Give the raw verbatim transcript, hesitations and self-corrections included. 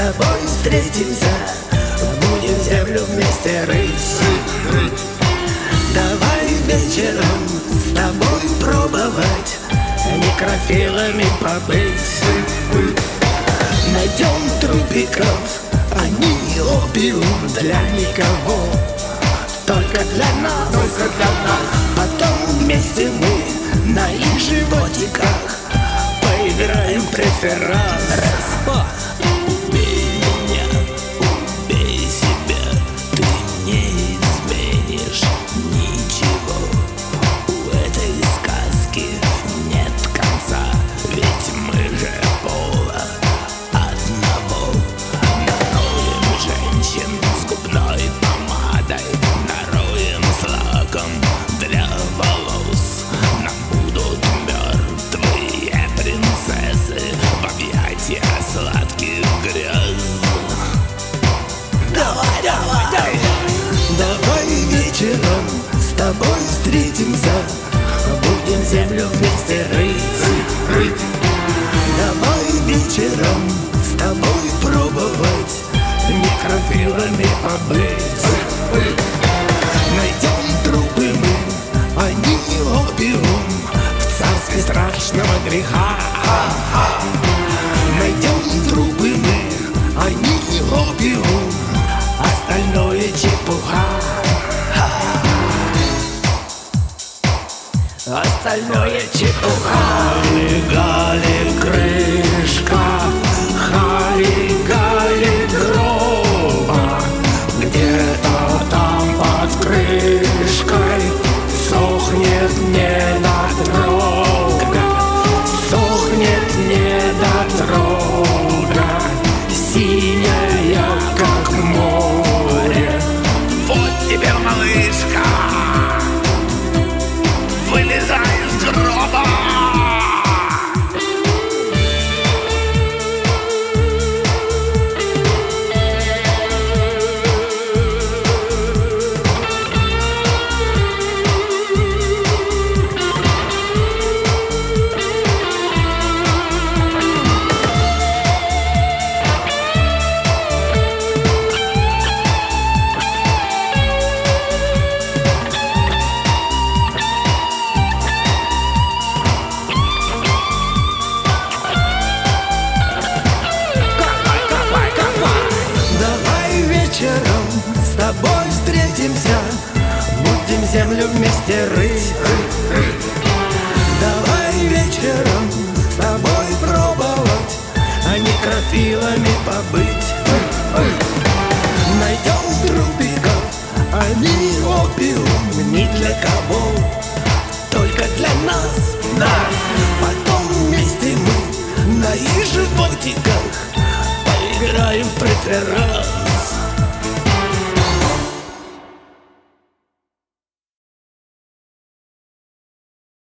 тобой встретимся, будем землю вместе рыть. Давай вечером с тобой пробовать некрофилами побыть. Найдем трупиков, они опиум для никого, только для нас, только для нас. Потом вместе мы на их животиках поиграем в преферанс. Убей меня, убей себя, ты не изменишь ничего. У этой сказки нет конца, ведь мы же пола одного. Нароем женщин с губной помадой, нароем с лаком для волос. Нам будут мертвые принцессы в объятия сладких грез. Давай, давай, давай. Давай вечером с тобой встретимся, будем землю вместе рыть. Давай вечером с тобой пробовать некрофилами побыть. Найдем трупы мы, они опиум в царстве страшного греха. Найдем трупы мы, они опиум, остальное чепуха. Остальное чепуха. Хали-гали крышка, хали-гали гроба, где-то там под крышкой сохнет недотрога, сохнет недотрога, синяя, как море. Вот тебе, малышка, вылезай из гроба. Вечером с тобой встретимся, будем землю вместе рыть. Давай вечером с тобой пробовать некрофилами побыть. Найдем трупиков, они опиум ни для кого, только для нас. Да. Потом вместе мы на их животиках поиграем в преферанс.